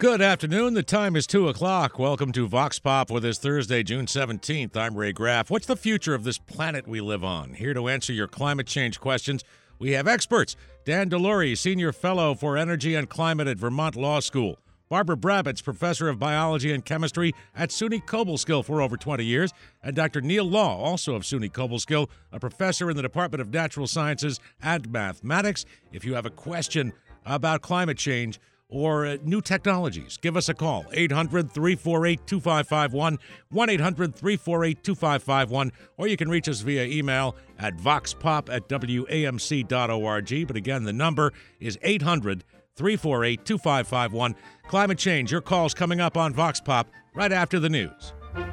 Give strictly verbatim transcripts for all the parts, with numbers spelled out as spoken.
Good afternoon. The time is two o'clock. Welcome to Vox Pop with this Thursday, June seventeenth. I'm Ray Graff. What's the future of this planet we live on? Here to answer your climate change questions, we have experts. Dan Delory, Senior Fellow for Energy and Climate at Vermont Law School. Barbara Brabitz, Professor of Biology and Chemistry at SUNY Cobleskill for over twenty years. And Doctor Neil Law, also of SUNY Cobleskill, a professor in the Department of Natural Sciences and Mathematics. If you have a question about climate change or uh, new technologies, give us a call, eight hundred, three four eight, two five five one, one eight hundred, three four eight, two five five one, or you can reach us via email at voxpop at w a m c dot org. But again, the number is eight hundred, three four eight, two five five one. Climate change, your call's coming up on Vox Pop right after the news.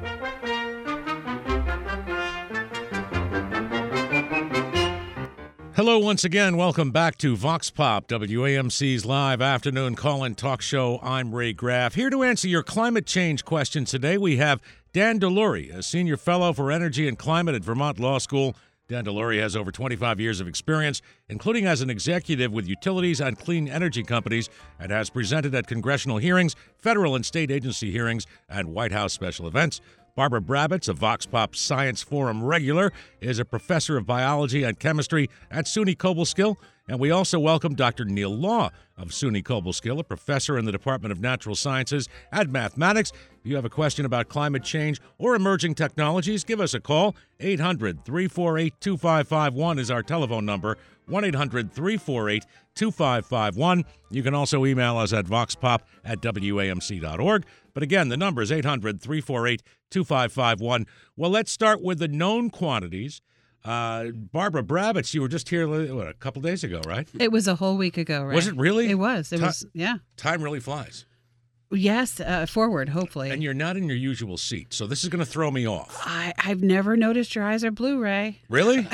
Hello once again. Welcome back to Vox Pop, W A M C's live afternoon call-in talk show. I'm Ray Graff. Here to answer your climate change questions today, we have Dan Delory, a Senior Fellow for Energy and Climate at Vermont Law School. Dan Delory has over twenty-five years of experience, including as an executive with utilities and clean energy companies, and has presented at congressional hearings, federal and state agency hearings, and White House special events. Barbara Brabitz, a Vox Pop Science Forum regular, is a professor of biology and chemistry at SUNY Cobleskill. And we also welcome Doctor Neil Law of SUNY Cobleskill, a professor in the Department of Natural Sciences and Mathematics. If you have a question about climate change or emerging technologies, give us a call. eight hundred, three four eight, two five five one is our telephone number, one eight hundred, three four eight, two five five one. You can also email us at voxpop at w a m c dot org. But again, the number is eight hundred, three four eight, two five five one. Well, let's start with the known quantities. Uh, Barbara Brabitz, you were just here what, a couple days ago, right? It was a whole week ago, right? Was it really? It was. It Ti- was, yeah. Time really flies. Yes, uh, forward, hopefully. And you're not in your usual seat, so this is going to throw me off. I, I've never noticed your eyes are blue, Ray. Really?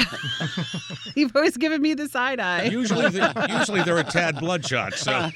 You've always given me the side eye. Usually, they're, usually they're a tad bloodshot, so...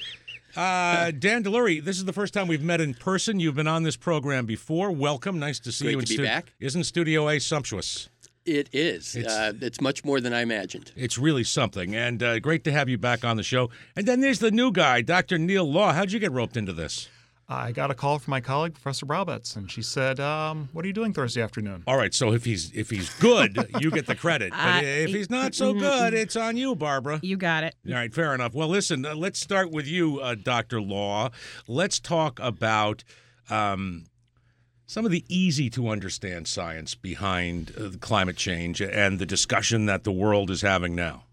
Uh, Dan Delory, this is the first time we've met in person. You've been on this program before. Welcome. Nice to see Great you. to in be back. Isn't Studio A sumptuous? It is. It's- uh, it's much more than I imagined. It's really something, and uh, great to have you back on the show. And then there's the new guy, Doctor Neil Law. How'd you get roped into this? I got a call from my colleague, Professor Brabitz, and she said, um, what are you doing Thursday afternoon? All right, so if he's if he's good, you get the credit. But Uh, if he's not so good, it's on you, Barbara. You got it. All right, fair enough. Well, listen, uh, let's start with you, uh, Doctor Law. Let's talk about um, some of the easy-to-understand science behind uh, climate change and the discussion that the world is having now.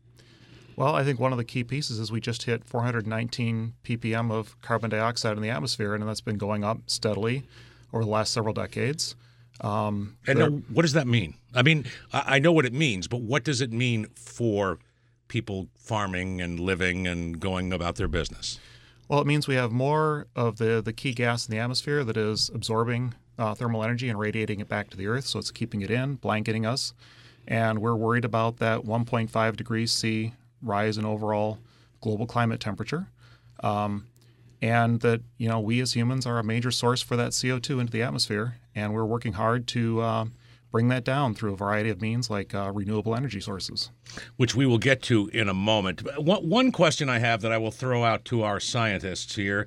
Well, I think one of the key pieces is we just hit four hundred nineteen p p m of carbon dioxide in the atmosphere, and that's been going up steadily over the last several decades. Um, And there- now, what does that mean? I mean, I I know what it means, but what does it mean for people farming and living and going about their business? Well, it means we have more of the, the key gas in the atmosphere that is absorbing uh, thermal energy and radiating it back to the Earth, so it's keeping it in, blanketing us. And we're worried about that one point five degrees C rise in overall global climate temperature. Um, and that, you know, we as humans are a major source for that C O two into the atmosphere, and we're working hard to uh, bring that down through a variety of means like uh, renewable energy sources. Which we will get to in a moment. One one question I have that I will throw out to our scientists here.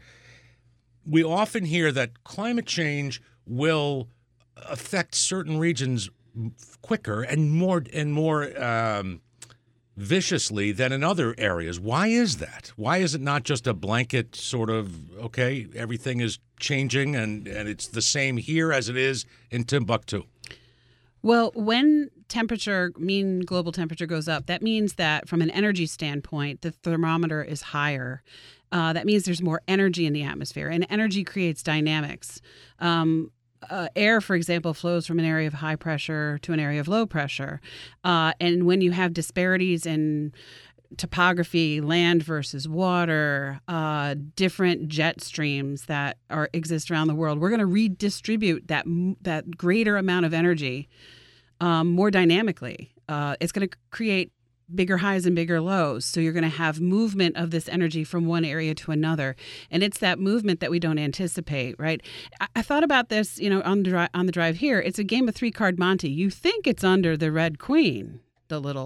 We often hear that climate change will affect certain regions quicker and more and more um, viciously than in other areas. Why is that? Why is it not just a blanket sort of, okay, everything is changing and, and it's the same here as it is in Timbuktu? Well, when temperature, mean global temperature goes up, that means that from an energy standpoint, the thermometer is higher. Uh, that means there's more energy in the atmosphere, and energy creates dynamics. Um, uh, air, for example, flows from an area of high pressure to an area of low pressure. Uh, and when you have disparities in topography, land versus water, uh, different jet streams that are exist around the world, we're going to redistribute that that greater amount of energy um, more dynamically. Uh, it's going to create bigger highs and bigger lows. So you're going to have movement of this energy from one area to another. And it's that movement that we don't anticipate, right? I, I thought about this, you know, on the, dri- on the drive here. It's a game of three-card Monte. You think it's under the Red Queen, the little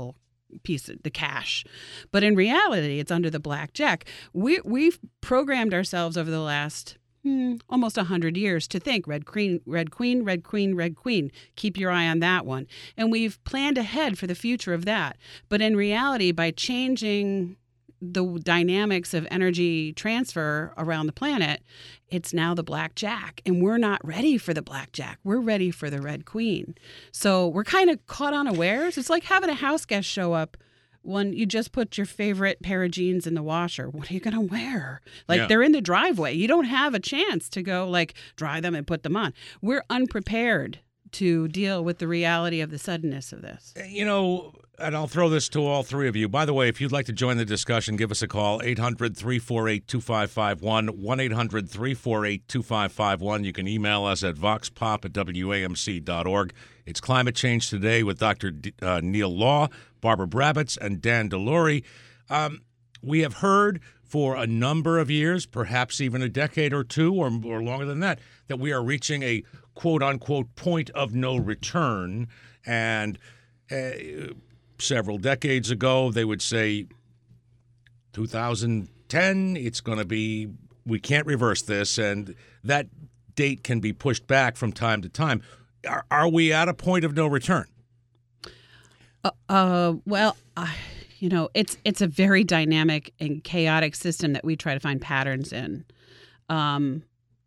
piece of the cash. But in reality, it's under the blackjack. We, we've programmed ourselves over the last hmm, almost one hundred years to think red queen, red queen, red queen, red queen. Keep your eye on that one. And we've planned ahead for the future of that. But in reality, by changing the dynamics of energy transfer around the planet, it's now the blackjack, and we're not ready for the blackjack. We're ready for the red queen. So we're kind of caught unawares. It's like having a house guest show up when you just put your favorite pair of jeans in the washer. What are you going to wear? Like, Yeah. they're in the driveway. You don't have a chance to go like dry them and put them on. We're unprepared to deal with the reality of the suddenness of this. You know, and I'll throw this to all three of you. By the way, if you'd like to join the discussion, give us a call, eight hundred, three four eight, two five five one, one eight hundred, three four eight, two five five one. You can email us at voxpop at W A M C dot org. It's Climate Change Today with Doctor D- uh, Neil Law, Barbara Brabitz, and Dan DeLaury. Um, we have heard for a number of years, perhaps even a decade or two or, or longer than that, that we are reaching a quote-unquote point of no return. And uh, several decades ago, they would say two thousand ten, it's going to be, we can't reverse this, and that date can be pushed back from time to time. Are, are we at a point of no return? Uh, uh well, uh, you know, it's it's a very dynamic and chaotic system that we try to find patterns in. Um,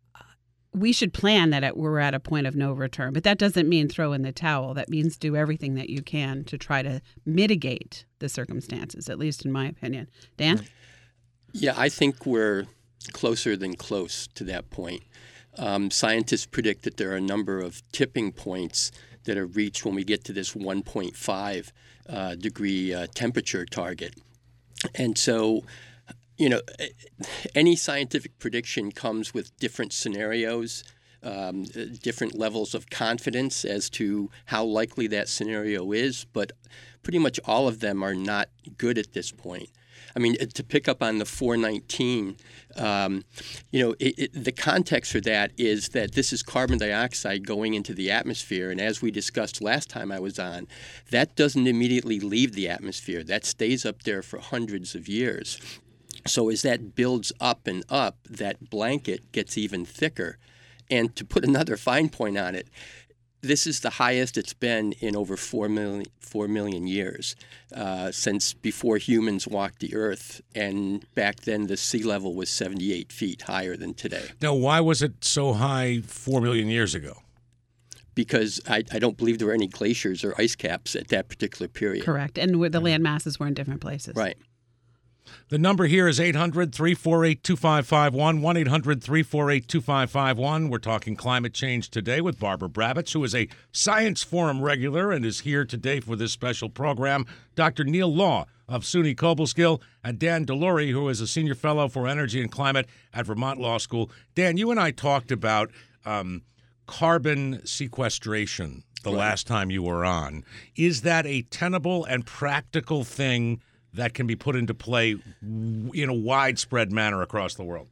we should plan that at, we're at a point of no return, but that doesn't mean throw in the towel. That means do everything that you can to try to mitigate the circumstances, at least in my opinion. Dan? Yeah, I think we're closer than close to that point. Um, scientists predict that there are a number of tipping points that are reached when we get to this one point five uh, degree uh, temperature target. And so, you know, any scientific prediction comes with different scenarios, um, different levels of confidence as to how likely that scenario is, but pretty much all of them are not good at this point. I mean, to pick up on the four nineteen, um, you know, it, it, the context for that is that this is carbon dioxide going into the atmosphere. And as we discussed last time I was on, that doesn't immediately leave the atmosphere. That stays up there for hundreds of years. So as that builds up and up, that blanket gets even thicker. And to put another fine point on it, this is the highest it's been in over four million, four million years, uh, since before humans walked the Earth. And back then, the sea level was seventy-eight feet higher than today. Now, why was it so high four million years ago? Because I, I don't believe there were any glaciers or ice caps at that particular period. Correct. And where the land masses were in different places. Right. The number here is eight hundred, three four eight, two five five one, one eight hundred, three four eight, two five five one. We're talking climate change today with Barbara Brabitz, who is a Science Forum regular and is here today for this special program. Doctor Neil Law of SUNY Cobleskill, and Dan DeLaury, who is a senior fellow for energy and climate at Vermont Law School. Dan, you and I talked about um, carbon sequestration the Right. last time you were on. Is that a tenable and practical thing that can be put into play in a widespread manner across the world?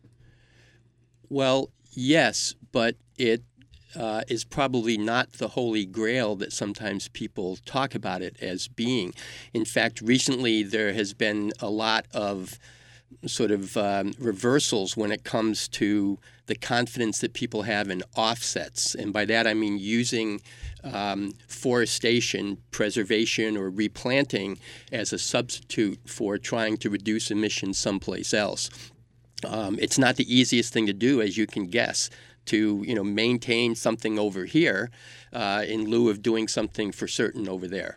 Well, yes, but it uh, is probably not the holy grail that sometimes people talk about it as being. In fact, recently there has been a lot of sort of um, reversals when it comes to the confidence that people have in offsets. And by that I mean using um, forestation, preservation, or replanting as a substitute for trying to reduce emissions someplace else. Um, it's not the easiest thing to do, as you can guess, to you know maintain something over here uh, in lieu of doing something for certain over there.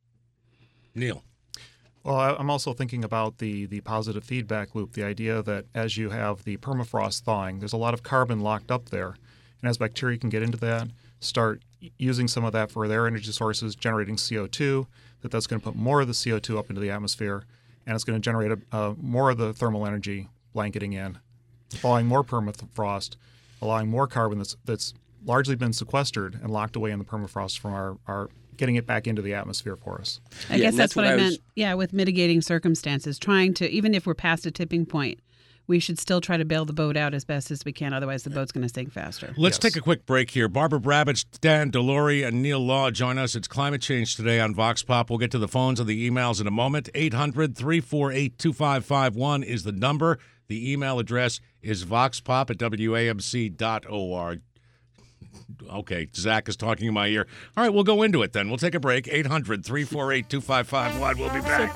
Neil. Well, I- I'm also thinking about the, the positive feedback loop, the idea that as you have the permafrost thawing, there's a lot of carbon locked up there. And as bacteria can get into that, start using some of that for their energy sources, generating C O two, that that's going to put more of the C O two up into the atmosphere, and it's going to generate a, uh, more of the thermal energy blanketing in, thawing more permafrost, allowing more carbon that's that's largely been sequestered and locked away in the permafrost from our, our getting it back into the atmosphere for us. I Yeah, guess and that's, that's what, what I I meant. was- Yeah, with mitigating circumstances, trying to, even if we're past a tipping point, we should still try to bail the boat out as best as we can. Otherwise, the boat's going to sink faster. Let's Yes. take a quick break here. Barbara Brabbits, Dan Delory, and Neil Law join us. It's Climate Change Today on Vox Pop. We'll get to the phones and the emails in a moment. eight hundred, three four eight, two five five one is the number. The email address is voxpop at W A M C dot org. Okay, Zach is talking in my ear. All right, we'll go into it then. We'll take a break. eight hundred, three four eight, two five five one. We'll be back.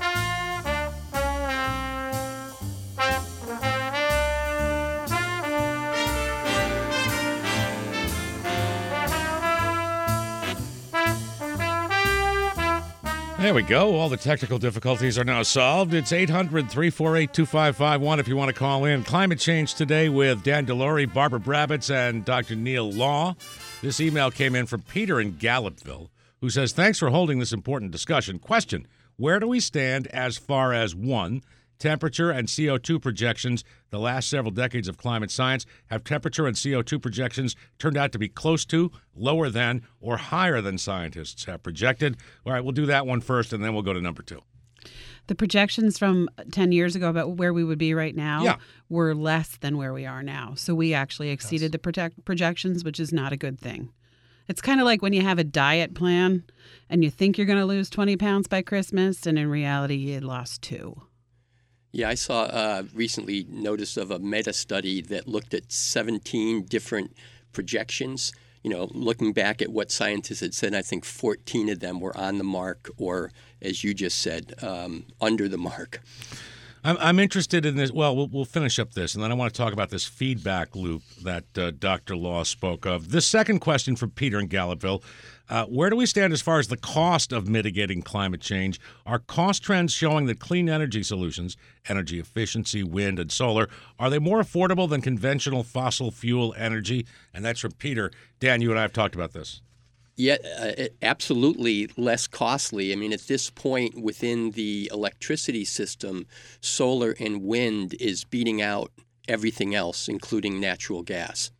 There we go. All the technical difficulties are now solved. It's eight hundred, three four eight, two five five one if you want to call in. Climate Change Today with Dan Delory, Barbara Brabbits, and Doctor Neil Law. This email came in from Peter in Gallupville, who says, thanks for holding this important discussion. Question, where do we stand as far as, one, temperature and C O two projections? The last several decades of climate science, have temperature and C O two projections turned out to be close to, lower than, or higher than scientists have projected? All right, we'll do that one first, and then we'll go to number two. The projections from ten years ago about where we would be right now Yeah. were less than where we are now. So we actually exceeded the project- projections, which is not a good thing. It's kind of like when you have a diet plan and you think you're going to lose twenty pounds by Christmas, and in reality, you lost two. Yeah, I saw uh, recently notice of a meta study that looked at seventeen different projections. You know, looking back at what scientists had said, I think fourteen of them were on the mark, or as you just said, um, under the mark. I'm, I'm interested in this. Well, well, we'll finish up this, and then I want to talk about this feedback loop that uh, Doctor Law spoke of. This second question from Peter in Gallupville. Uh, where do we stand as far as the cost of mitigating climate change? Are cost trends showing that clean energy solutions, energy efficiency, wind, and solar, are they more affordable than conventional fossil fuel energy? And that's from Peter. Dan, you and I have talked about this. Yeah, uh, absolutely less costly. I mean, at this point within the electricity system, solar and wind is beating out everything else, including natural gas.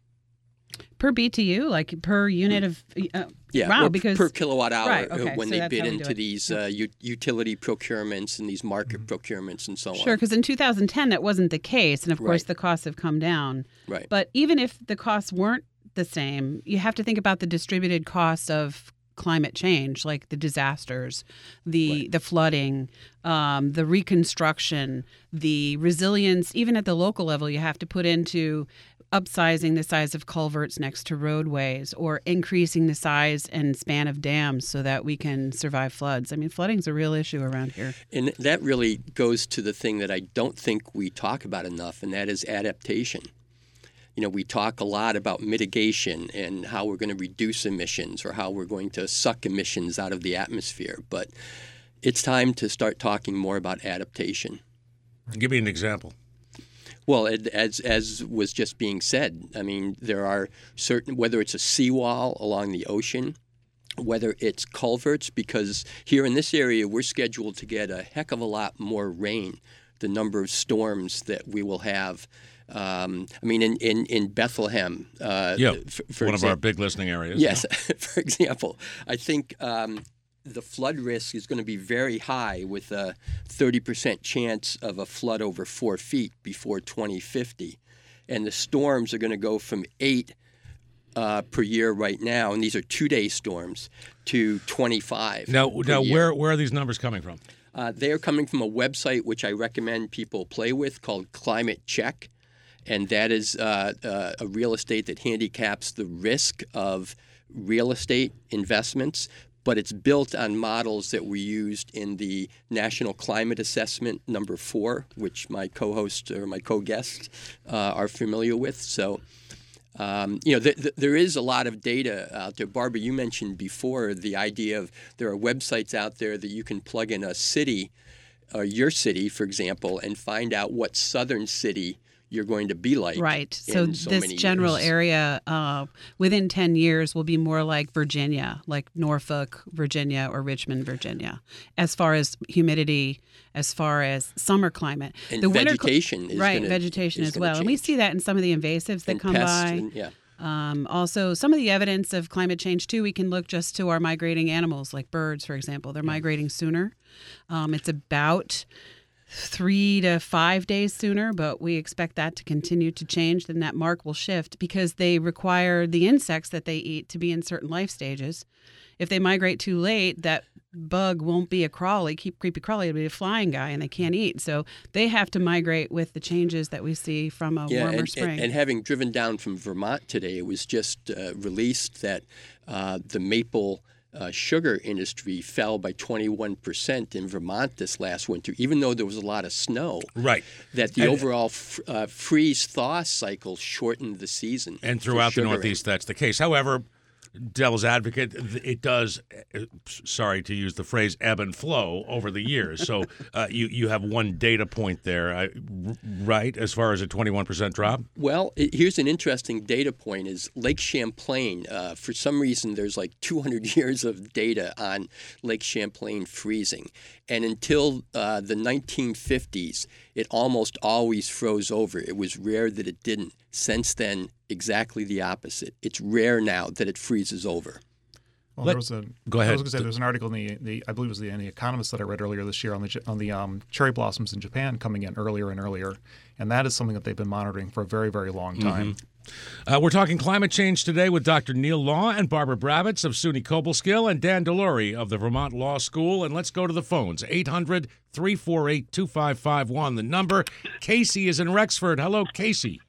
Per B T U, like per unit of uh, Yeah, wow, or because per kilowatt hour Right, okay, when so they that's bid how we do into it. these uh, u- utility procurements and these market procurements and so Sure, on. because in two thousand ten that wasn't the case, and of course Right. the costs have come down. Right. But even if the costs weren't the same, you have to think about the distributed costs of climate change, like the disasters, the Right. the flooding, um, the reconstruction, the resilience. Even at the local level, you have to put into upsizing the size of culverts next to roadways, or increasing the size and span of dams so that we can survive floods. I mean, flooding's a real issue around here. And that really goes to the thing that I don't think we talk about enough, and that is adaptation. You know, we talk a lot about mitigation and how we're going to reduce emissions or how we're going to suck emissions out of the atmosphere. But it's time to start talking more about adaptation. Give me an example. Well, it, as as was just being said, I mean, there are certain, whether it's a seawall along the ocean, whether it's culverts, because here in this area, we're scheduled to get a heck of a lot more rain, the number of storms that we will have. Um, I mean, in, in, in Bethlehem, uh, Yeah, for, for one example, of our big listening areas. Yes, for example, I think um, the flood risk is going to be very high, with a thirty percent chance of a flood over four feet before twenty fifty. And the storms are going to go from eight uh, per year right now, and these are two-day storms, to twenty-five. Now, per now year. where where are these numbers coming from? Uh, they are coming from a website which I recommend people play with called Climate Check. And that is uh, uh, a real estate that handicaps the risk of real estate investments, but it's built on models that were used in the National Climate Assessment number four, which my co-host or my co-guests uh, are familiar with. So, um, you know, th- th- there is a lot of data out there. Barbara, you mentioned before the idea of there are websites out there that you can plug in a city, or your city, for example, and find out what southern city you're going to be like. Right. So, in so this many general years. area uh, within ten years will be more like Virginia, like Norfolk, Virginia, or Richmond, Virginia, as far as humidity, as far as summer climate. And the winter cl- vegetation is right, gonna- vegetation is as gonna well. And we change. see that in some of the invasives that And come pests by. and- yeah. Um, also, some of the evidence of climate change, too, we can look just to our migrating animals, like birds, for example. They're migrating sooner. Um, it's about three to five days sooner, but we expect that to continue to change. Then that mark will shift because they require the insects that they eat to be in certain life stages. If they migrate too late, that bug won't be a crawly, keep creepy crawly, it'll be a flying guy, and they can't eat. So they have to migrate with the changes that we see from a yeah, warmer and, spring. And, and having driven down from Vermont today, it was just uh, released that uh, the maple Uh, sugar industry fell by twenty-one percent in Vermont this last winter, even though there was a lot of snow. Right. That the and, overall f- uh, freeze-thaw cycle shortened the season. And throughout the Northeast, that's the case. However, devil's advocate, it does, sorry to use the phrase, ebb and flow over the years. So uh, you, you have one data point there, uh, right, as far as a twenty-one percent drop? Well, it, here's an interesting data point is Lake Champlain. Uh, for some reason, there's like two hundred years of data on Lake Champlain freezing. And until uh, the nineteen fifties, it almost always froze over. It was rare that it didn't. Since then, exactly the opposite. It's rare now that it freezes over. Well, Let, there was a. Go ahead. I was going to say there was an article in the, the I believe it was the, in the Economist that I read earlier this year on the on the um, cherry blossoms in Japan coming in earlier and earlier, and that is something that they've been monitoring for a very very long time. Mm-hmm. Uh, we're talking climate change today with Doctor Neil Law and Barbara Bravitz of SUNY Cobleskill and Dan DeLaury of the Vermont Law School. And let's go to the phones. eight hundred, three four eight, two five five one, the number. Casey is in Rexford. Hello, Casey.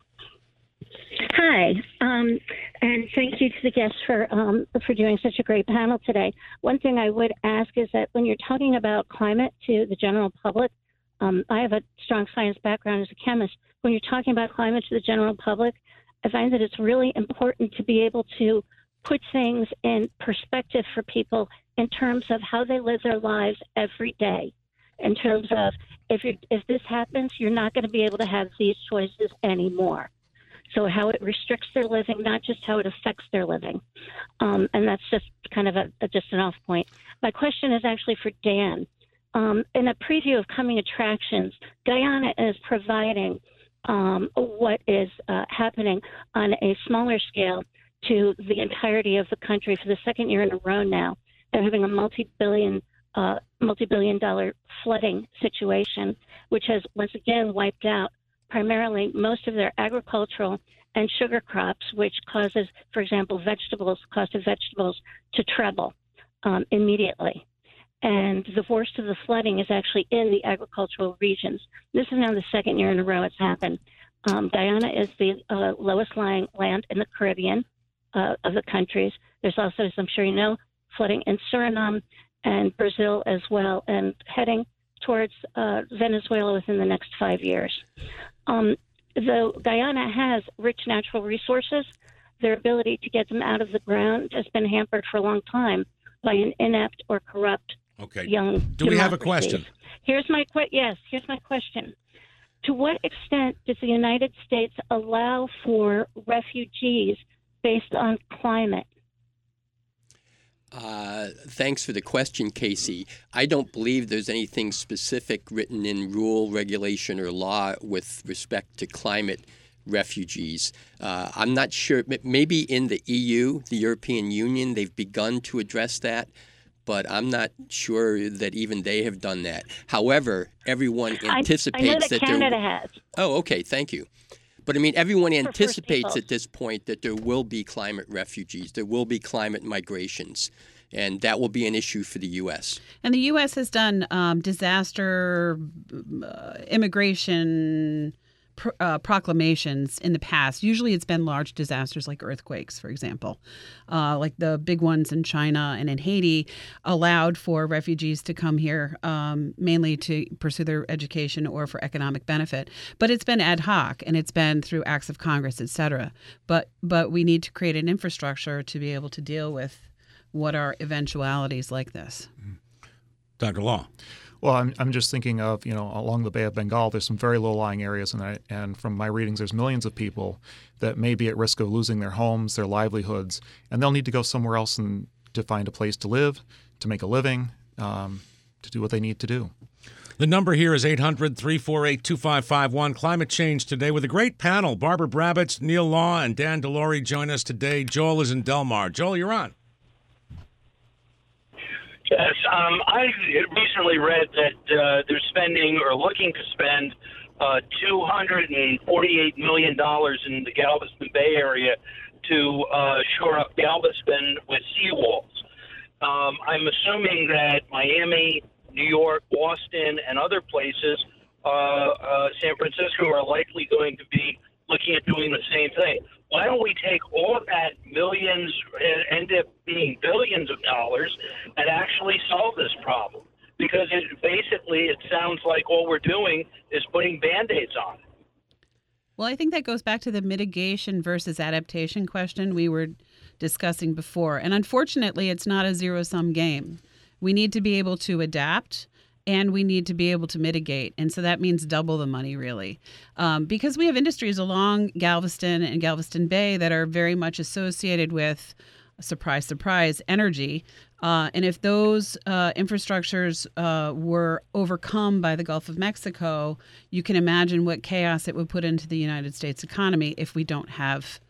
Hi, um, and thank you to the guests for um, for doing such a great panel today. One thing I would ask is that when you're talking about climate to the general public, um, I have a strong science background as a chemist. When you're talking about climate to the general public, I find that it's really important to be able to put things in perspective for people in terms of how they live their lives every day. In terms of if you if this happens, you're not going to be able to have these choices anymore. So how it restricts their living, not just how it affects their living. Um, and that's just kind of a, a just an off point. My question is actually for Dan. Um, in a preview of coming attractions, Guyana is providing um, what is uh, happening on a smaller scale to the entirety of the country for the second year in a row now. They're having a multi-billion, uh, multi-billion dollar flooding situation, which has once again wiped out primarily most of their agricultural and sugar crops, which causes, for example, vegetables, cost of vegetables to treble um, immediately. And the worst of the flooding is actually in the agricultural regions. This is now the second year in a row it's happened. Um, Guyana is the uh, lowest lying land in the Caribbean uh, of the countries. There's also, as I'm sure you know, flooding in Suriname and Brazil as well, and heading towards uh, Venezuela within the next five years. Um, though Guyana has rich natural resources, their ability to get them out of the ground has been hampered for a long time by an inept or corrupt okay. young Do we have a democracy. question? Here's my que- yes. Here's my question. To what extent does the United States allow for refugees based on climate? Uh, thanks for the question, Casey. I don't believe there's anything specific written in rule, regulation, or law with respect to climate refugees. Uh, I'm not sure. Maybe in the E U, the European Union, they've begun to address that, but I'm not sure that even they have done that. However, everyone anticipates I, I know that, that Canada there, has. Oh, okay. Thank you. But I mean, everyone For anticipates at this point that there will be climate refugees, there will be climate migrations, and that will be an issue for the U S. And the U S has done um, disaster uh, immigration pr- uh, proclamations in the past. Usually it's been large disasters like earthquakes, for example. Uh, like the big ones in China and in Haiti allowed for refugees to come here um, mainly to pursue their education or for economic benefit. But it's been ad hoc, and it's been through acts of Congress, et cetera. But, but we need to create an infrastructure to be able to deal with what are eventualities like this. Doctor Law. Well, I'm I'm just thinking of, you know, along the Bay of Bengal, there's some very low-lying areas, and I, and from my readings, there's millions of people that may be at risk of losing their homes, their livelihoods, and they'll need to go somewhere else and to find a place to live, to make a living, um, to do what they need to do. The number here is eight hundred, three four eight, two five five one. Climate change today with a great panel. Barbara Bravitz, Neil Law, and Dan DeLaury join us today. Joel is in Delmar. Joel, you're on. Yes, um, I recently read that uh, they're spending or looking to spend uh, two hundred forty-eight million dollars in the Galveston Bay area to uh, shore up Galveston with seawalls. Um, I'm assuming that Miami, New York, Boston, and other places, uh, uh, San Francisco, are likely going to be looking at doing the same thing. Why don't we take all of that millions and end up being billions of dollars and actually solve this problem? Because it, basically it sounds like all we're doing is putting Band-Aids on it. Well, I think that goes back to the mitigation versus adaptation question we were discussing before. And unfortunately, it's not a zero-sum game. We need to be able to adapt, and we need to be able to mitigate. And so that means double the money, really. Um, because we have industries along Galveston and Galveston Bay that are very much associated with, surprise, surprise, energy. Uh, and if those uh, infrastructures uh, were overcome by the Gulf of Mexico, you can imagine what chaos it would put into the United States economy if we don't have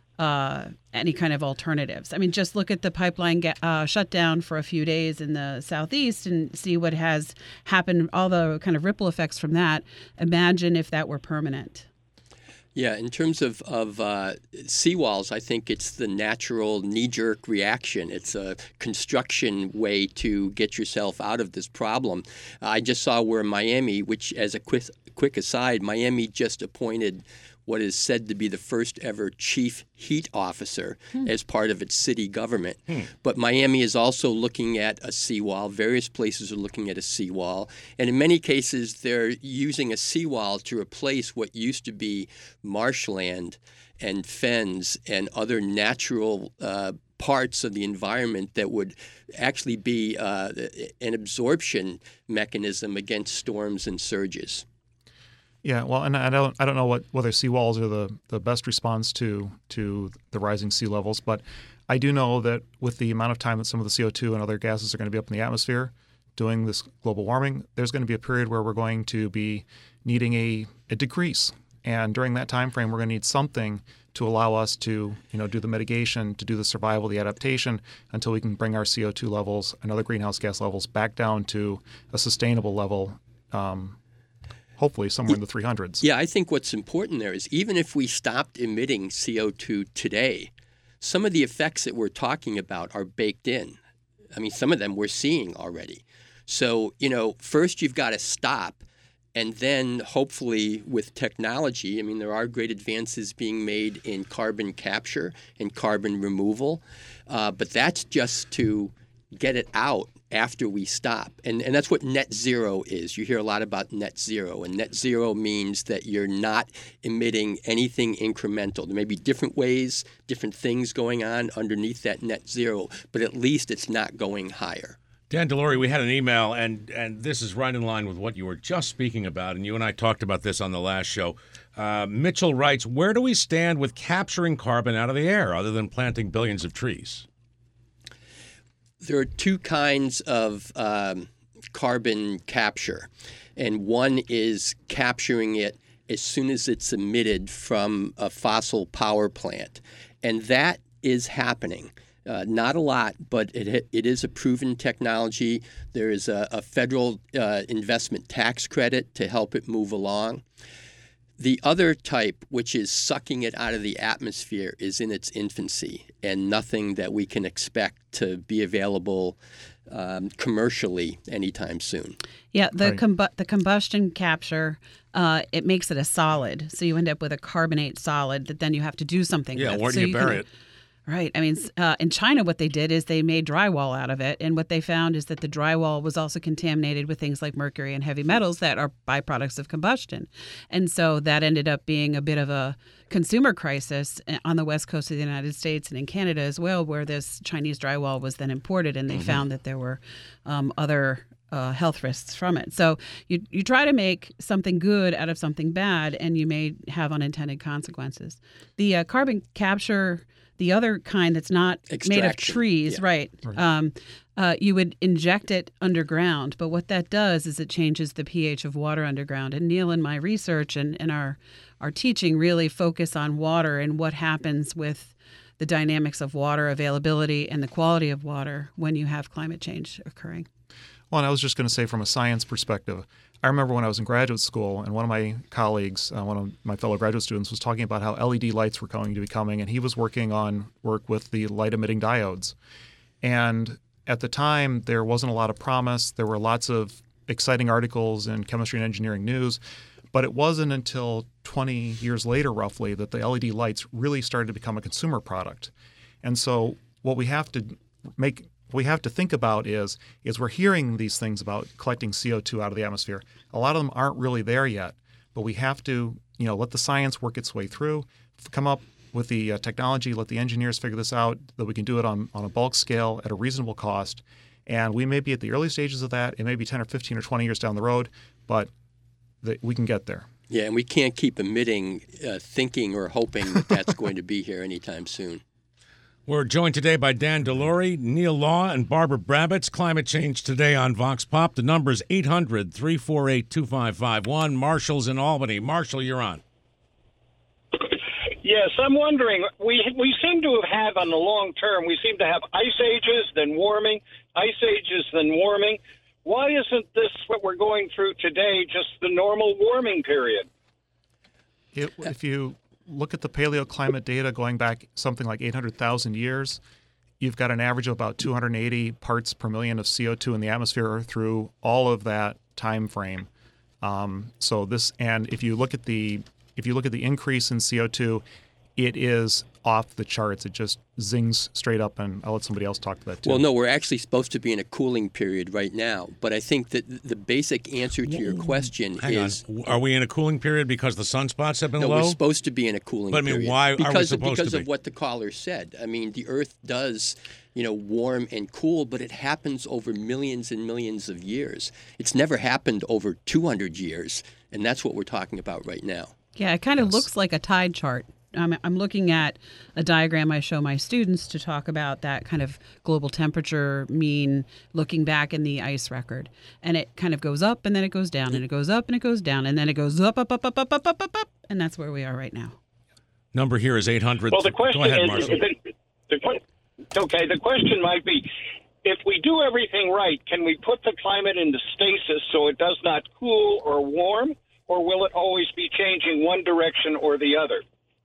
uh, any kind of alternatives. I mean, just look at the pipeline ga- uh, shutdown for a few days in the southeast and see what has happened, all the kind of ripple effects from that. Imagine if that were permanent. Yeah, in terms of, of uh, seawalls, I think it's the natural knee-jerk reaction. It's a construction way to get yourself out of this problem. I just saw where Miami, which as a quick, quick aside, Miami just appointed what is said to be the first ever chief heat officer hmm. as part of its city government. Hmm. But Miami is also looking at a seawall. Various places are looking at a seawall. And in many cases, they're using a seawall to replace what used to be marshland and fens and other natural uh, parts of the environment that would actually be uh, an absorption mechanism against storms and surges. Yeah, well, and I don't, I don't know what whether seawalls are the, the best response to to the rising sea levels, but I do know that with the amount of time that some of the C O two and other gases are going to be up in the atmosphere doing this global warming, there's going to be a period where we're going to be needing a, a decrease, and during that time frame, we're going to need something to allow us to, you know, do the mitigation, to do the survival, the adaptation, until we can bring our C O two levels and other greenhouse gas levels back down to a sustainable level. Um, Hopefully somewhere in the three hundreds. Yeah, I think what's important there is even if we stopped emitting C O two today, some of the effects that we're talking about are baked in. I mean, some of them we're seeing already. So, you know, first you've got to stop, and then hopefully with technology, I mean, there are great advances being made in carbon capture and carbon removal, uh, but that's just to get it out after we stop. And and that's what net zero is. You hear a lot about net zero, and net zero means that you're not emitting anything incremental. There may be different ways, different things going on underneath that net zero, but at least it's not going higher. Dan DeLore, we had an email, and, and this is right in line with what you were just speaking about, and you and I talked about this on the last show. Uh, Mitchell writes, where do we stand with capturing carbon out of the air other than planting billions of trees? There are two kinds of um, carbon capture, and one is capturing it as soon as it's emitted from a fossil power plant, and that is happening. Uh, not a lot, but it it is a proven technology. There is a, a federal uh, investment tax credit to help it move along. The other type, which is sucking it out of the atmosphere, is in its infancy and nothing that we can expect to be available um, commercially anytime soon. Yeah, the Right. combu- the combustion capture, uh, it makes it a solid. So you end up with a carbonate solid that then you have to do something Yeah, with. where do So you can- bury it? Right. I mean, uh, in China, what they did is they made drywall out of it. And what they found is that the drywall was also contaminated with things like mercury and heavy metals that are byproducts of combustion. And so that ended up being a bit of a consumer crisis on the west coast of the United States and in Canada as well, where this Chinese drywall was then imported. And they mm-hmm. found that there were um, other uh, health risks from it. So you, you try to make something good out of something bad, and you may have unintended consequences. The uh, carbon capture... The other kind that's not made of trees, yeah. right, Right. Um, uh, you would inject it underground. But what that does is it changes the pH of water underground. And Neil and my research and, and our, our teaching really focus on water and what happens with the dynamics of water availability and the quality of water when you have climate change occurring. Well, and I was just going to say from a science perspective, I remember when I was in graduate school and one of my colleagues, uh, one of my fellow graduate students, was talking about how L E D lights were going to be coming, and he was working on work with the light-emitting diodes. And at the time, there wasn't a lot of promise. There were lots of exciting articles in chemistry and engineering news, but it wasn't until twenty years later, roughly, that the L E D lights really started to become a consumer product. And so what we have to make What we have to think about is, is we're hearing these things about collecting C O two out of the atmosphere. A lot of them aren't really there yet, but we have to, you know, let the science work its way through, come up with the uh, technology, let the engineers figure this out, that we can do it on, on a bulk scale at a reasonable cost. And we may be at the early stages of that. It may be ten or fifteen or twenty years down the road, but the, we can get there. Yeah, and we can't keep emitting, uh, thinking or hoping that that's going to be here anytime soon. We're joined today by Dan DeLaury, Neil Law, and Barbara Brabitz. Climate Change Today on Vox Pop. The number is eight hundred, three four eight, two five five one. Marshall's in Albany. Marshall, you're on. Yes, I'm wondering, we we seem to have had on the long term, we seem to have ice ages, then warming, ice ages, then warming. Why isn't this what we're going through today, just the normal warming period? It, if you look at the paleoclimate data going back something like eight hundred thousand years, you've got an average of about two hundred eighty parts per million of C O two in the atmosphere through all of that time frame. Um, so this, and if you look at the if you look at the increase in C O two, it is off the charts. It just zings straight up, and I'll let somebody else talk to that too. Well, no, we're actually supposed to be in a cooling period right now. But I think that the basic answer to your question Hang is... on. Are we in a cooling period because the sunspots have been no, low? we're supposed to be in a cooling But I mean, period. why are we because, supposed because to of be? what the caller said. I mean, the Earth does, you know, warm and cool, but it happens over millions and millions of years. It's never happened over two hundred years, and that's what we're talking about right now. Yeah, it kind of looks like a tide chart. I'm, I'm looking at a diagram I show my students to talk about that kind of global temperature mean looking back in the ice record. And it kind of goes up and then it goes down and it goes up and it goes down and then it goes up, up, up, up, up, up, up, up, up. And that's where we are right now. Number here is eight hundred. Well, the question Go ahead, is, Marshall. the, the, okay, the question might be, if we do everything right, can we put the climate into stasis so it does not cool or warm, or will it always be changing one direction or the other?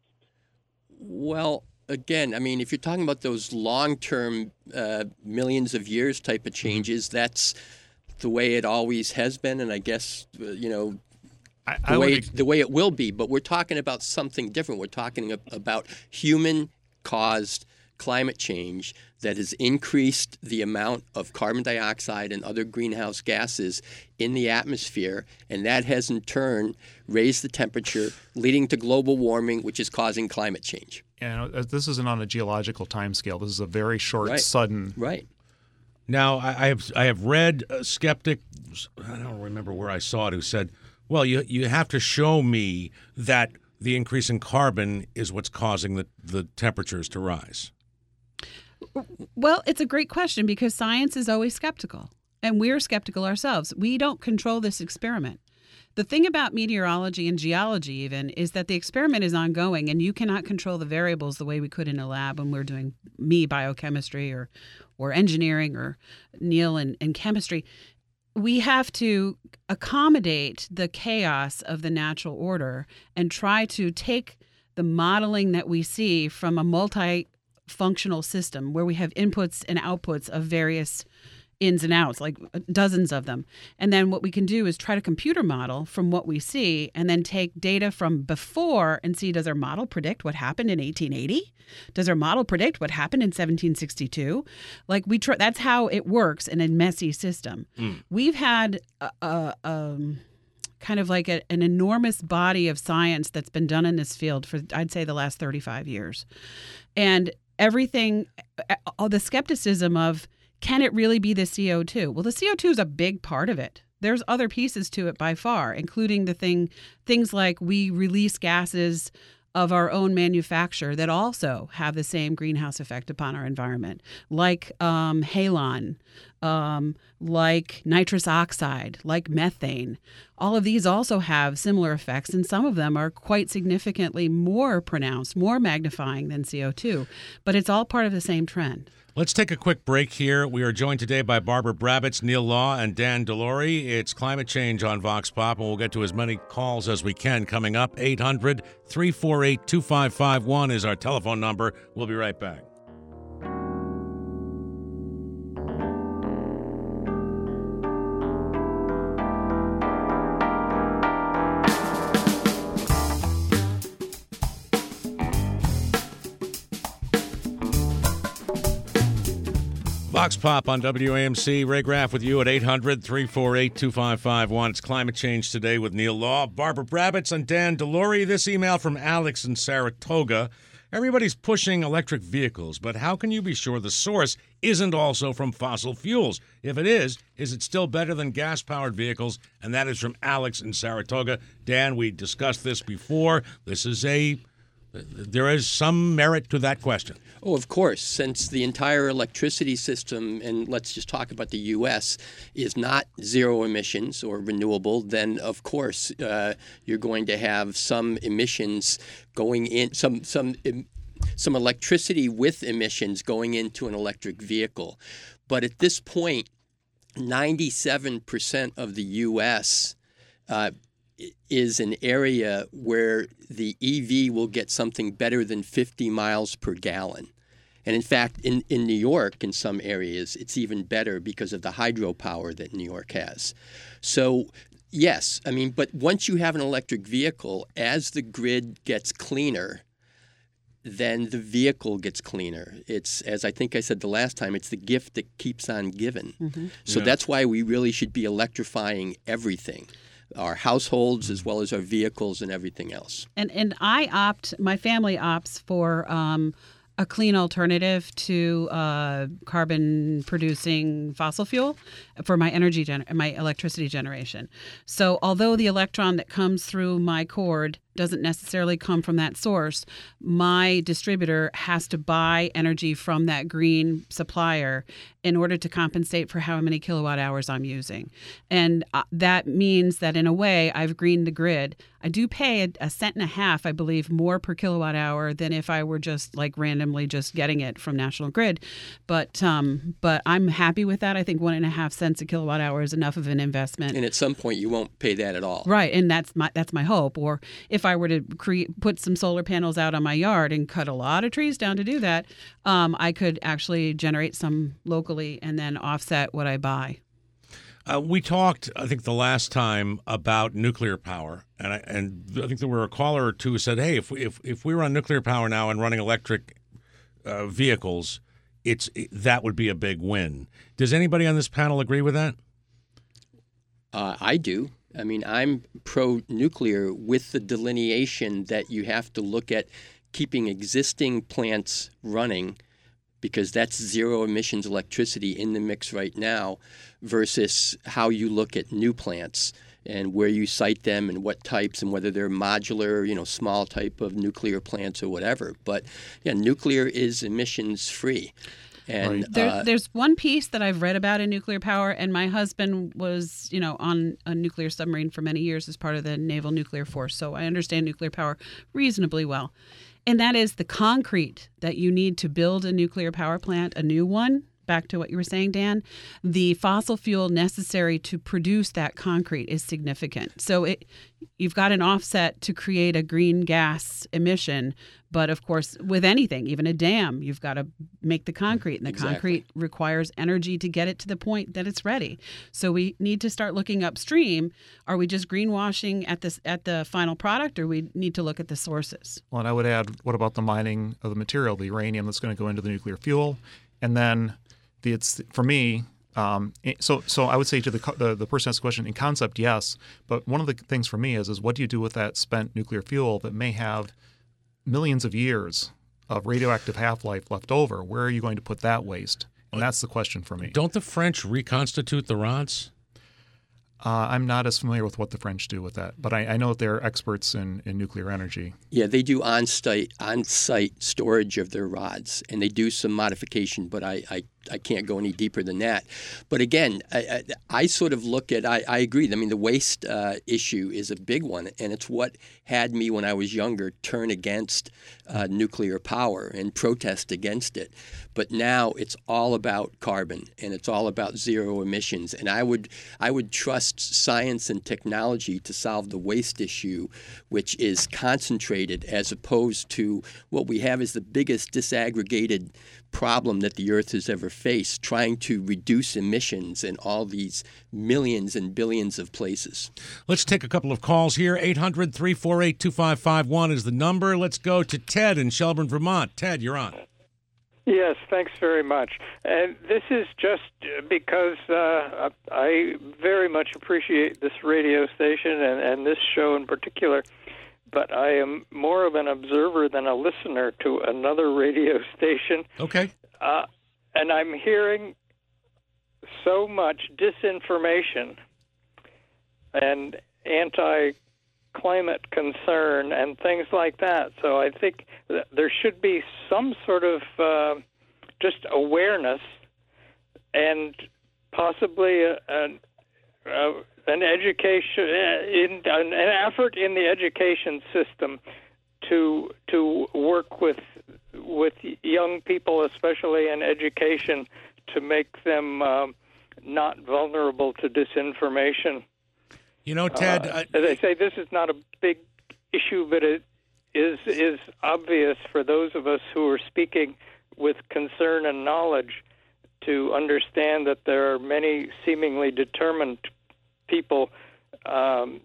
Well, again, I mean, if you're talking about those long-term uh, millions of years type of changes, that's the way it always has been, and I guess, uh, you know, I, the, I way, would, the way it will be. But we're talking about something different. We're talking about human-caused climate change that has increased the amount of carbon dioxide and other greenhouse gases in the atmosphere, and that has in turn raised the temperature, leading to global warming, which is causing climate change. and this isn't on a geological time scale. This is a very short, Right. sudden. Right. Now, I I have I have read a skeptic, I don't remember where I saw it, who said, well, you you have to show me that the increase in carbon is what's causing the, the temperatures to rise. Well, it's a great question because science is always skeptical, and we're skeptical ourselves. We don't control this experiment. The thing about meteorology and geology even is that the experiment is ongoing, and you cannot control the variables the way we could in a lab when we're doing me biochemistry or or engineering or Neil and, and chemistry. We have to accommodate the chaos of the natural order and try to take the modeling that we see from a multi functional system where we have inputs and outputs of various ins and outs, like dozens of them. And then what we can do is try to computer model from what we see and then take data from before and see, does our model predict what happened in eighteen eighty? Does our model predict what happened in seventeen sixty-two? Like we try, that's how it works in a messy system. Mm. We've had a, a um, kind of like a, an enormous body of science that's been done in this field for, I'd say, the last thirty-five years. And everything, all the skepticism of, can it really be the C O two? Well, the C O two is a big part of it. There's other pieces to it by far, including the thing, things like we release gases of our own manufacture that also have the same greenhouse effect upon our environment, like um, halon, um, like nitrous oxide, like methane. All of these also have similar effects, and some of them are quite significantly more pronounced, more magnifying than C O two. But it's all part of the same trend. Let's take a quick break here. We are joined today by Barbara Brabitz, Neil Law, and Dan DeLore. It's Climate Change on Vox Pop, and we'll get to as many calls as we can coming up. eight hundred, three four eight, two five five one is our telephone number. We'll be right back. Vox Pop on W A M C. Ray Graff with you at eight hundred, three four eight, two five five one. It's Climate Change Today with Neil Law, Barbara Brabitz, and Dan DeLore. This email from Alex in Saratoga. Everybody's pushing electric vehicles, but how can you be sure the source isn't also from fossil fuels? If it is, is it still better than gas-powered vehicles? And that is from Alex in Saratoga. Dan, we discussed this before. This is a... There is some merit to that question. Oh, of course. Since the entire electricity system, and let's just talk about the U S, is not zero emissions or renewable, then of course uh, you're going to have some emissions going in, some some some electricity with emissions going into an electric vehicle. But at this point, ninety-seven percent of the U S uh, is an area where the E V will get something better than fifty miles per gallon. And in fact, in, in New York, in some areas, it's even better because of the hydropower that New York has. So, yes, I mean, but once you have an electric vehicle, as the grid gets cleaner, then the vehicle gets cleaner. It's, as I think I said the last time, it's the gift that keeps on giving. Mm-hmm. So yeah. That's why we really should be electrifying everything. Our households as well as our vehicles and everything else. And and I opt, my family opts for um, a clean alternative to uh, carbon-producing fossil fuel for my energy, gen- my electricity generation. So although the electron that comes through my cord doesn't necessarily come from that source, my distributor has to buy energy from that green supplier in order to compensate for how many kilowatt hours I'm using. And uh, that means that in a way, I've greened the grid. I do pay a, a cent and a half, I believe, more per kilowatt hour than if I were just like randomly just getting it from National Grid. But um, but I'm happy with that. I think one and a half cents a kilowatt hour is enough of an investment. And at some point, you won't pay that at all. Right, and that's my that's my hope. Or if If I were to create, put some solar panels out on my yard and cut a lot of trees down to do that, um, I could actually generate some locally and then offset what I buy. Uh, we talked, I think, the last time about nuclear power, and I, and I think there were a caller or two who said, "Hey, if we, if if we were on nuclear power now and running electric uh, vehicles, it's it, that would be a big win." Does anybody on this panel agree with that? Uh, I do. I mean, I'm pro-nuclear with the delineation that you have to look at keeping existing plants running because that's zero emissions electricity in the mix right now versus how you look at new plants and where you site them and what types and whether they're modular, you know, small type of nuclear plants or whatever. But, yeah, nuclear is emissions free. And right. there, uh, there's one piece that I've read about in nuclear power, and my husband was, you know, on a nuclear submarine for many years as part of the Naval Nuclear Force, so I understand nuclear power reasonably well. And that is the concrete that you need to build a nuclear power plant, a new one. Back to what you were saying, Dan, the fossil fuel necessary to produce that concrete is significant. So it, you've got an offset to create a green gas emission. But of course, with anything, even a dam, you've got to make the concrete. And the exactly. concrete requires energy to get it to the point that it's ready. So we need to start looking upstream. Are we just greenwashing at this at the final product, or we need to look at the sources? Well, and I would add, what about the mining of the material, the uranium that's going to go into the nuclear fuel? And then the, it's for me, um, so so I would say to the, the the person asking the question, in concept, yes. But one of the things for me is is what do you do with that spent nuclear fuel that may have millions of years of radioactive half-life left over? Where are you going to put that waste? And that's the question for me. Don't the French reconstitute the rods? Uh, I'm not as familiar with what the French do with that, but I, I know that they're experts in, in nuclear energy. Yeah, they do on-site on-site storage of their rods, and they do some modification, but I, I I can't go any deeper than that. But again, I, I, I sort of look at, I, I agree. I mean, the waste uh, issue is a big one, and it's what had me when I was younger turn against uh, nuclear power and protest against it. But now it's all about carbon, and it's all about zero emissions. And I would I would trust science and technology to solve the waste issue, which is concentrated, as opposed to what we have is the biggest disaggregated problem that the Earth has ever faced, trying to reduce emissions in all these millions and billions of places. Let's take a couple of calls here. eight hundred, three four eight, two five five one is the number. Let's go to Ted in Shelburne, Vermont. Ted, you're on. Yes, thanks very much. And this is just because uh, I very much appreciate this radio station and, and this show in particular, but I am more of an observer than a listener to another radio station. Okay. Uh, and I'm hearing so much disinformation and anti-climate concern and things like that. So I think that there should be some sort of uh, just awareness and possibly a, a, a, an education, in, an, an effort in the education system to to work with with young people, especially in education, to make them um, not vulnerable to disinformation. You know, Ted, uh, I, as I say, this is not a big issue, but it is is obvious for those of us who are speaking with concern and knowledge to understand that there are many seemingly determined people um,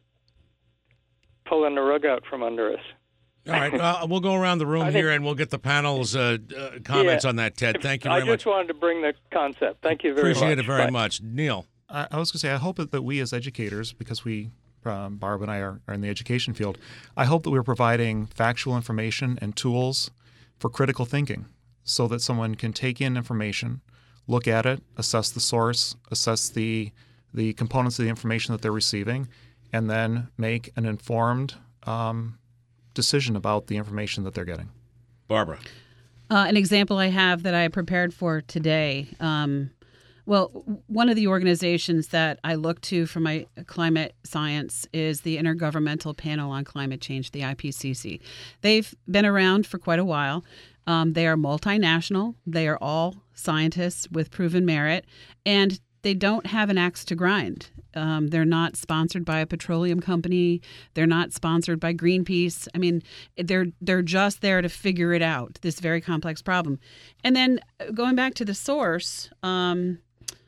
pulling the rug out from under us. All right, uh, we'll go around the room I here think, and we'll get the panel's uh, uh, comments yeah, on that, Ted. Thank you very I much. just wanted to bring the concept. Thank you very Appreciate much. it very Bye. much. Neil. I, I was going to say, I hope that we as educators, because we, um, Barb and I are, are in the education field, I hope that we're providing factual information and tools for critical thinking so that someone can take in information, look at it, assess the source, assess the the components of the information that they're receiving, and then make an informed um, decision about the information that they're getting. Barbara. Uh, an example I have that I prepared for today. Um, well, one of the organizations that I look to for my climate science is the Intergovernmental Panel on Climate Change, the I P C C. They've been around for quite a while. Um, they are multinational. They are all scientists with proven merit, and they don't have an axe to grind. Um, they're not sponsored by a petroleum company. They're not sponsored by Greenpeace. I mean, they're they're just there to figure it out, this very complex problem. And then going back to the source, um,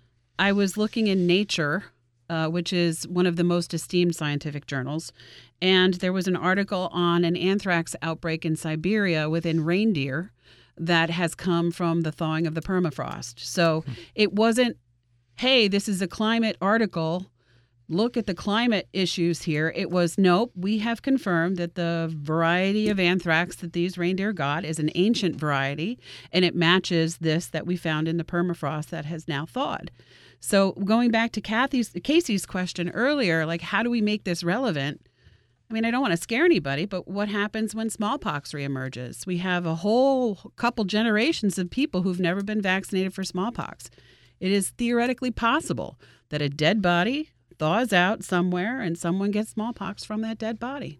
I was looking in Nature, uh, which is one of the most esteemed scientific journals, and there was an article on an anthrax outbreak in Siberia within reindeer that has come from the thawing of the permafrost. So it wasn't, hey, this is a climate article, look at the climate issues here. It was, nope, we have confirmed that the variety of anthrax that these reindeer got is an ancient variety, and it matches this that we found in the permafrost that has now thawed. So going back to Kathy's, Casey's question earlier, like, how do we make this relevant? I mean, I don't want to scare anybody, but what happens when smallpox reemerges? We have a whole couple generations of people who've never been vaccinated for smallpox. It is theoretically possible that a dead body thaws out somewhere and someone gets smallpox from that dead body.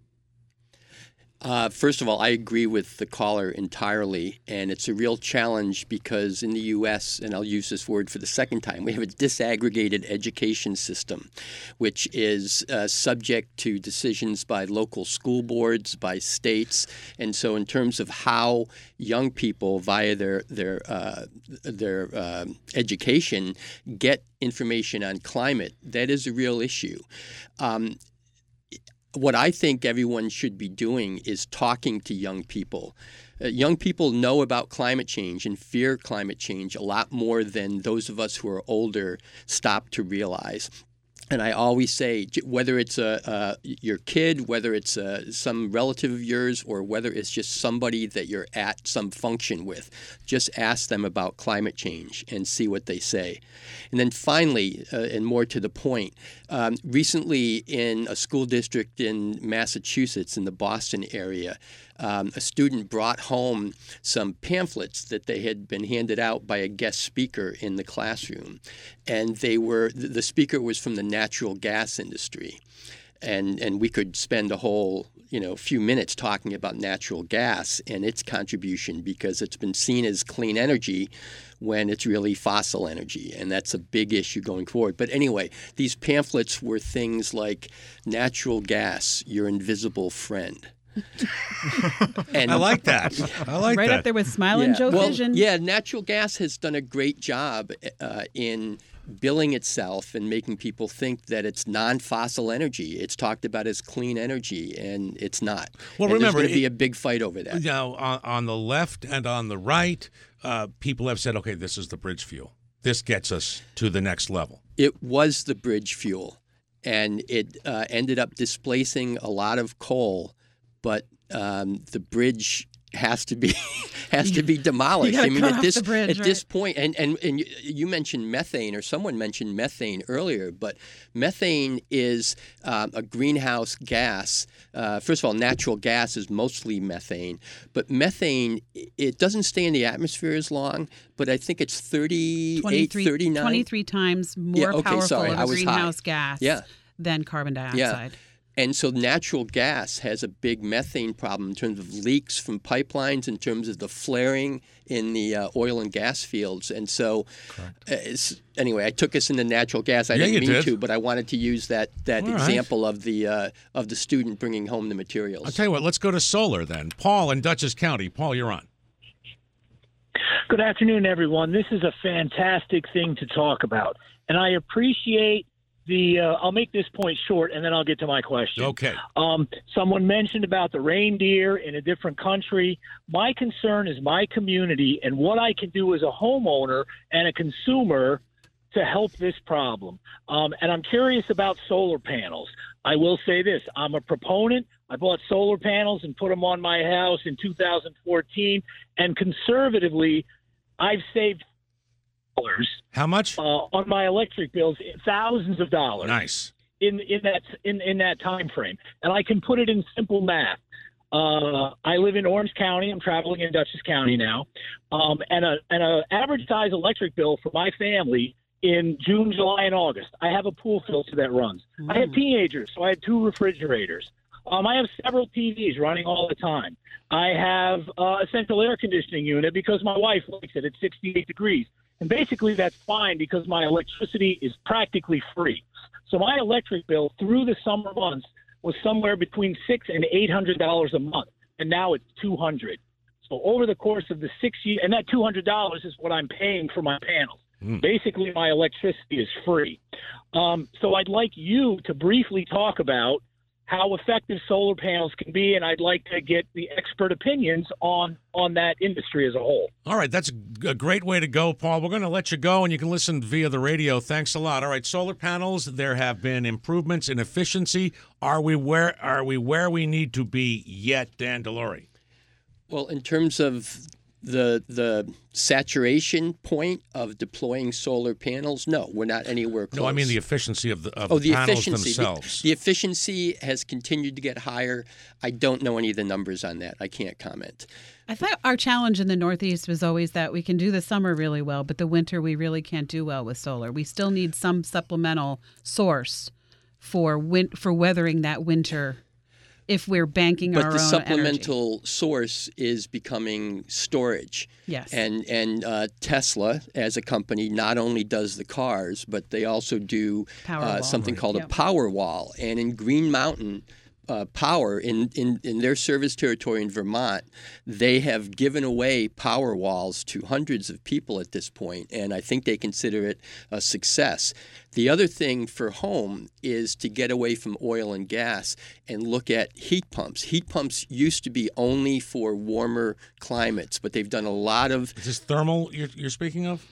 Uh, first of all, I agree with the caller entirely, and it's a real challenge because in the U S, and I'll use this word for the second time, we have a disaggregated education system, which is uh, subject to decisions by local school boards, by states, and so in terms of how young people, via their their uh, their uh, education, get information on climate, that is a real issue. Um, What I think everyone should be doing is talking to young people. Uh, young people know about climate change and fear climate change a lot more than those of us who are older stop to realize. And I always say, whether it's a, a your kid, whether it's a, some relative of yours, or whether it's just somebody that you're at some function with, just ask them about climate change and see what they say. And then finally, uh, and more to the point, um, recently in a school district in Massachusetts, in the Boston area, Um, a student brought home some pamphlets that they had been handed out by a guest speaker in the classroom. And they were, the speaker was from the natural gas industry. And, and we could spend a whole, you know, few minutes talking about natural gas and its contribution, because it's been seen as clean energy when it's really fossil energy. And that's a big issue going forward. But anyway, these pamphlets were things like natural gas, your invisible friend. And I like that. I like right that. up there with Smiling yeah. Joe well, Vision. Yeah, natural gas has done a great job uh, in billing itself and making people think that it's non-fossil energy. It's talked about as clean energy, and it's not. Well, and remember, there's going to be it, a big fight over that. You know, on, on the left and on the right, uh, people have said, okay, this is the bridge fuel. This gets us to the next level. It was the bridge fuel, and it uh, ended up displacing a lot of coal. But um, the bridge has to be has to be demolished. You I mean, cut at off this the bridge, at right? this point, and, and and you mentioned methane, or someone mentioned methane earlier. But methane is um, a greenhouse gas. Uh, first of all, natural gas is mostly methane, but methane, it doesn't stay in the atmosphere as long. But I think it's thirty-eight, thirty-nine twenty-three times more Yeah, okay, powerful sorry, of I a was greenhouse high. gas Yeah. than carbon dioxide. Yeah. And so natural gas has a big methane problem in terms of leaks from pipelines, in terms of the flaring in the uh, oil and gas fields. And so, uh, it's, anyway, I took us into natural gas. I Yeah, didn't you mean did. to, but I wanted to use that that All right. example of the uh, of the student bringing home the materials. I'll tell you what, let's go to solar then. Paul in Dutchess County. Paul, you're on. Good afternoon, everyone. This is a fantastic thing to talk about, and I appreciate the. Uh, I'll make this point short, and then I'll get to my question. Okay. Um, someone mentioned about the reindeer in a different country. My concern is my community and what I can do as a homeowner and a consumer to help this problem. Um, and I'm curious about solar panels. I will say this. I'm a proponent. I bought solar panels and put them on my house in two thousand fourteen. And conservatively, I've saved dollars. How much? Uh, on my electric bills, thousands of dollars. Nice. In in that in, in that time frame, and I can put it in simple math. Uh, I live in Orange County. I'm traveling in Dutchess County now, um, and a and a average size electric bill for my family in June, July, and August. I have a pool filter that runs. Mm. I have teenagers, so I have two refrigerators. Um, I have several T Vs running all the time. I have uh, a central air conditioning unit because my wife likes it at sixty-eight degrees. And basically that's fine because my electricity is practically free. So my electric bill through the summer months was somewhere between six and eight hundred dollars a month, and now it's two hundred. So over the course of the six years, and that two hundred dollars is what I'm paying for my panels. Mm. Basically, my electricity is free. Um, so I'd like you to briefly talk about how effective solar panels can be, and I'd like to get the expert opinions on on that industry as a whole. All right, that's a great way to go, Paul. We're going to let you go, and you can listen via the radio. Thanks a lot. All right, solar panels, there have been improvements in efficiency. Are we where are we where we need to be yet, Dan DeLore? Well, in terms of the the saturation point of deploying solar panels, no, we're not anywhere close. No, I mean the efficiency of the, of oh, the the panels efficiency. themselves. The, the efficiency has continued to get higher. I don't know any of the numbers on that. I can't comment. I thought our challenge in the Northeast was always that we can do the summer really well, but the winter we really can't do well with solar. We still need some supplemental source for win- for weathering that winter if we're banking but our own But the supplemental energy. source is becoming storage. Yes. And and uh, Tesla, as a company, not only does the cars, but they also do uh, something called yep. a power wall. And in Green Mountain uh, Power, in, in, in their service territory in Vermont, they have given away power walls to hundreds of people at this point, and I think they consider it a success. The other thing for home is to get away from oil and gas and look at heat pumps. Heat pumps used to be only for warmer climates, but they've done a lot of... Is this thermal you're, you're speaking of?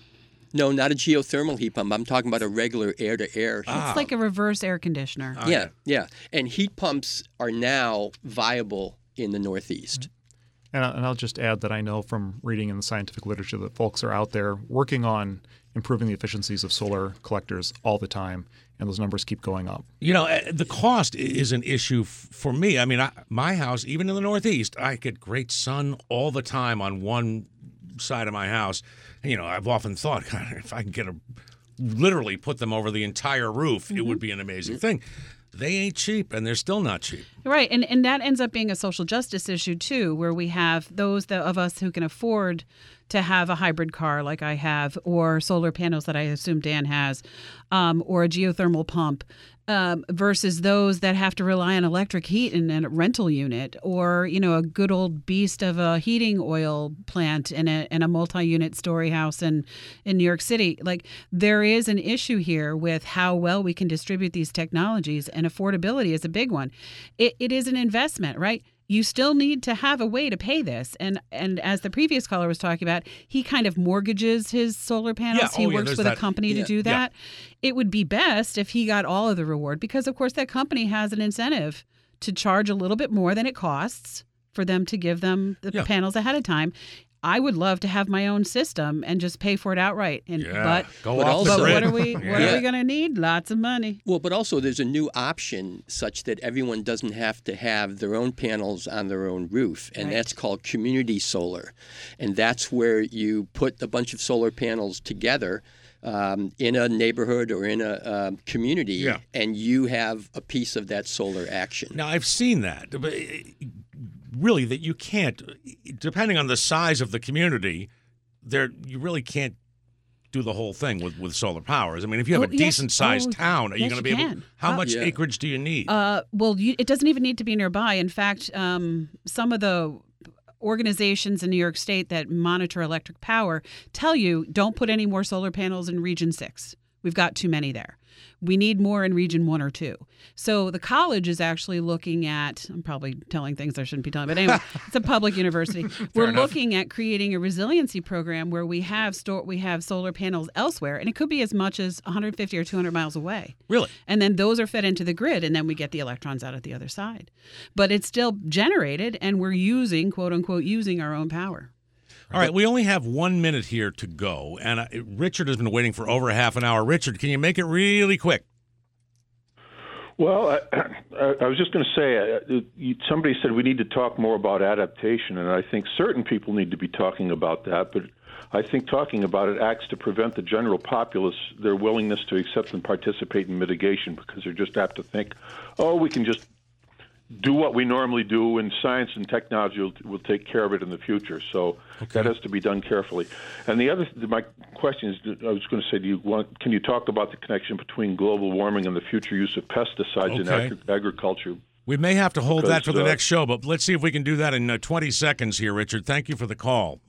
No, not a geothermal heat pump. I'm talking about a regular air-to-air heat It's like a reverse air conditioner. Okay. Yeah, yeah. And heat pumps are now viable in the Northeast. And, I- and I'll just add that I know from reading in the scientific literature that folks are out there working on improving the efficiencies of solar collectors all the time, and those numbers keep going up. You know, uh, the cost i- is an issue f- for me. I mean, I, my house, even in the Northeast, I get great sun all the time on one side of my house. You know, I've often thought, God, if I can get a literally put them over the entire roof, it would be an amazing thing. They ain't cheap, and they're still not cheap. Right, and and that ends up being a social justice issue too, where we have those that, of us who can afford to have a hybrid car like I have, or solar panels that I assume Dan has, um, or a geothermal pump, um, versus those that have to rely on electric heat in a rental unit, or you know a good old beast of a heating oil plant in a in a multi-unit story house in in New York City. Like there is an issue here with how well we can distribute these technologies, and affordability is a big one. It, it is an investment, right? You still need to have a way to pay this. And and as the previous caller was talking about, he kind of mortgages his solar panels. Yeah, he oh, yeah, works there's with a that. company to Yeah. do that. It would be best if he got all of the reward because, of course, that company has an incentive to charge a little bit more than it costs for them to give them the Yeah. panels ahead of time. I would love to have my own system and just pay for it outright. And Yeah, but go but off also- the but grid. what are we what Yeah. are we going to need? Lots of money. Well, but also there's a new option such that everyone doesn't have to have their own panels on their own roof, and Right. that's called community solar. And that's where you put a bunch of solar panels together um, in a neighborhood or in a um, community, Yeah. and you have a piece of that solar action. Now, I've seen that. But really, that you can't, depending on the size of the community, there you really can't do the whole thing with, with solar powers. I mean, if you have Oh, a yes. decent-sized Oh, town, are you yes, going to you be able can. How Uh, much Yeah. acreage do you need? Uh, well, you, it doesn't even need to be nearby. In fact, um, some of the organizations in New York State that monitor electric power tell you don't put any more solar panels in Region six. We've got too many there. We need more in Region one or two. So the college is actually looking at, I'm probably telling things I shouldn't be telling, but anyway, it's a public university. We're enough. looking at creating a resiliency program where we have store, we have solar panels elsewhere, and it could be as much as one hundred fifty or two hundred miles away. Really? And then those are fed into the grid, and then we get the electrons out at the other side. But it's still generated, and we're using, quote unquote, using our own power. All right, we only have one minute here to go, and uh, Richard has been waiting for over half an hour. Richard, can you make it really quick? Well, I, I, I was just going to say, uh, you, somebody said we need to talk more about adaptation, and I think certain people need to be talking about that, but I think talking about it acts to prevent the general populace their willingness to accept and participate in mitigation, because they're just apt to think, oh, we can just do what we normally do, and science and technology will, will take care of it in the future. So that has to be done carefully. And the other, my question is, I was going to say, do you want? Can you talk about the connection between global warming and the future use of pesticides in Okay. agri- agriculture? We may have to hold that for the Because, uh, next show, but let's see if we can do that in uh, twenty seconds here, Richard. Thank you for the call.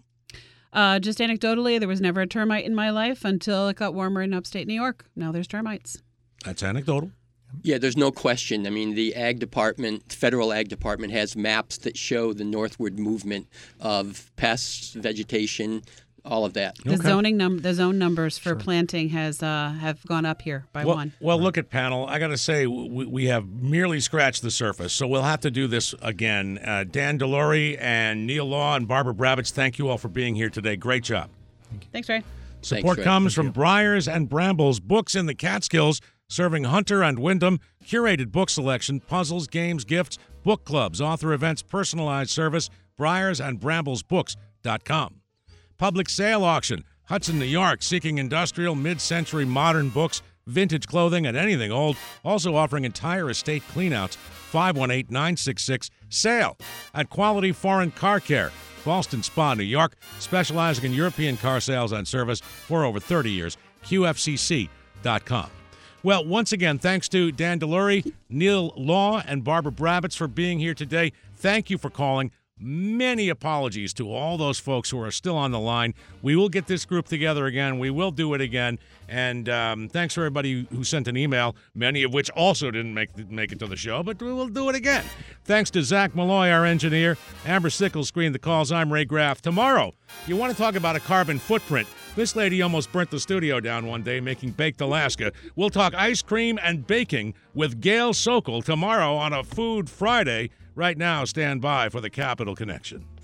Uh, just anecdotally, there was never a termite in my life until it got warmer in upstate New York. Now there's termites. That's anecdotal. Yeah, there's no question. I mean, the Ag Department, federal Ag Department, has maps that show the northward movement of pests, vegetation, all of that. The zoning num the zone numbers for planting has uh, have gone up here by Well, one. well, look at panel. I got to say, we, we have merely scratched the surface, so we'll have to do this again. Uh, Dan Delory and Neil Law and Barbara Bravitz, thank you all for being here today. Great job. Thanks, Ray. Support Ray. comes from Briars and Brambles Books in the Catskills, serving Hunter and Wyndham. Curated book selection, puzzles, games, gifts, book clubs, author events, personalized service. Briars and Brambles Books dot com. Public sale auction, Hudson, New York, seeking industrial, mid-century modern books, vintage clothing, and anything old. Also offering entire estate cleanouts. five one eight, nine six six, SALE. At Quality Foreign Car Care, Boston Spa, New York, specializing in European car sales and service for over thirty years. Q F C C dot com. Well, once again, thanks to Dan Delory, Neil Law, and Barbara Bravitz for being here today. Thank you for calling. Many apologies to all those folks who are still on the line. We will get this group together again. We will do it again. And um, thanks for everybody who sent an email, many of which also didn't make make it to the show, but we will do it again. Thanks to Zach Malloy, our engineer. Amber Sickles screened the calls. I'm Ray Graff. Tomorrow, you want to talk about a carbon footprint. This lady almost burnt the studio down one day making baked Alaska. We'll talk ice cream and baking with Gail Sokol tomorrow on a Food Friday. Right now, stand by for the Capital Connection.